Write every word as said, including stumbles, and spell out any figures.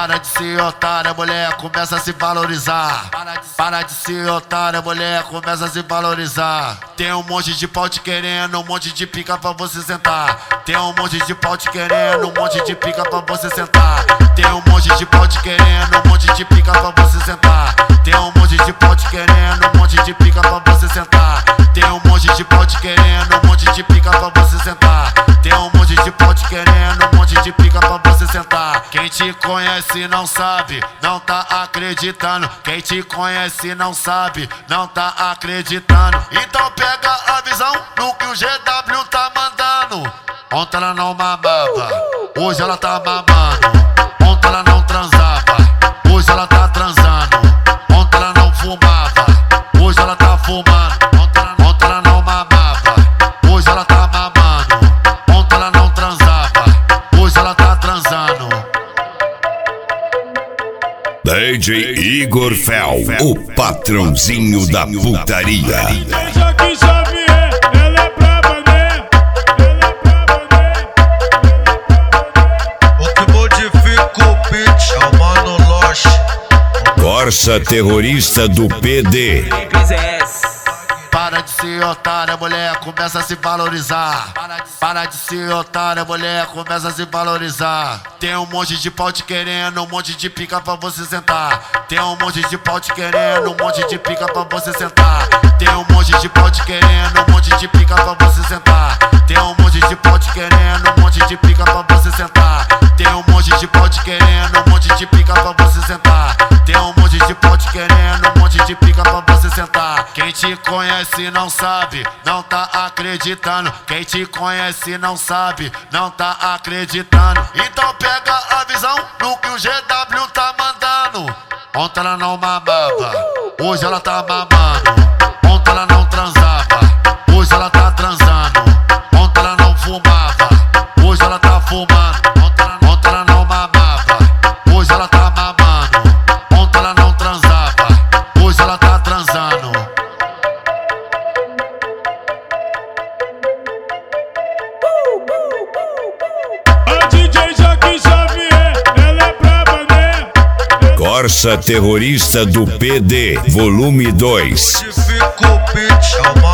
Para de ser otária, mulher, começa a se valorizar. Para de ser otária, mulher, começa a se valorizar. Tem um monte de pau te querendo, um monte de pica pra você sentar. Tem um monte de pau te querendo, um monte de pica pra você sentar. Tem um monte de pau te querendo, um monte de pica pra você sentar. Tem um monte de pau te querendo, um monte de pica pra você sentar. Tem um monte de pau te querendo, um monte de pica pra você sentar. Tem um monte de pau te querendo, um monte de pica pra você sentar. Quem te conhece não sabe, não tá acreditando. Quem te conhece não sabe, não tá acreditando. Então pega a visão no que o G W tá mandando. Ontem ela não mamava, hoje ela tá mamando. Ontem ela não transava, hoje ela tá transando. Ontem ela não fumava, hoje ela tá fumando. Ontem ela não mamava, hoje ela tá mamando. Ontem ela não transava, hoje ela tá transando. D J Igor Fel, o patrãozinho da putaria. Joaquim Xavier, ela é braba, né? Ela é braba, né? O que modifica o beat é o Mano Loche. Corsa terrorista do P D. Para de ser otária, mulher, começa a se valorizar. Para de ser otária, mulher, começa a se valorizar. Tem um monte de pau te querendo, um monte de pica pra você sentar. Tem um monte de pau te querendo, um monte de pica pra você sentar. Tem um monte de pau te querendo, um monte de pica pra você sentar. Tem um monte de pau te querendo, um monte de pica pra você sentar. Tem um monte de pau te querendo, um monte de pica pra você sentar. Tem um monte de pau te querendo, um monte de pica pra você sentar. Quem te conhece não sabe, não tá acreditando. Quem te conhece não sabe, não tá acreditando. Então pega a visão no que o G W tá mandando. Ontem ela não mamava, hoje ela tá mamando. Ontem ela não transava, hoje ela tá transando. Ontem ela não fumava, hoje ela tá fumando. Ontem ela não mamava, hoje ela tá mamando. Ontem ela não transava, hoje ela tá transando. A D J Joaquim Xavier, ela é braba, né? Corsa terrorista do P D, volume dois. Modifica o beat é o